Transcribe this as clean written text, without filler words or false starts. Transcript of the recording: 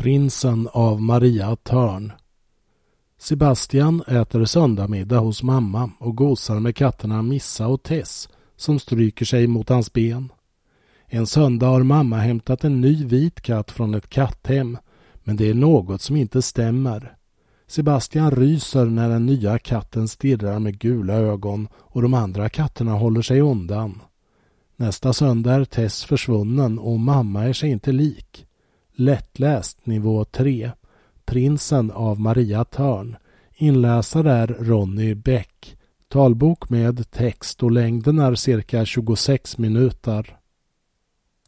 Prinsen av Maria Törn. Sebastian äter söndagmiddag hos mamma och gosar med katterna Missa och Tess som stryker sig mot hans ben. En söndag har mamma hämtat en ny vit katt från ett katthem, men det är något som inte stämmer. Sebastian ryser när den nya katten stirrar med gula ögon och de andra katterna håller sig undan. Nästa söndag är Tess försvunnen och mamma är sig inte lik. Lättläst nivå 3. Prinsen av Maria Törn. Inläsare är Ronny Bäck. Talbok med text och längden är cirka 26 minuter.